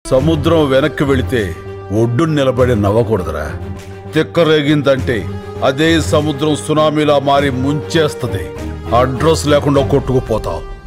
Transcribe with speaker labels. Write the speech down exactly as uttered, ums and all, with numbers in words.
Speaker 1: సముద్రం వెనక్కి వెళితే ఒడ్డు నిలబడి నవ్వకూడదురా. తిక్కరేగిందంటే అదే సముద్రం సునామీలా మారి ముంచేస్తుంది. అడ్రస్ లేకుండా కొట్టుకుపోతావు.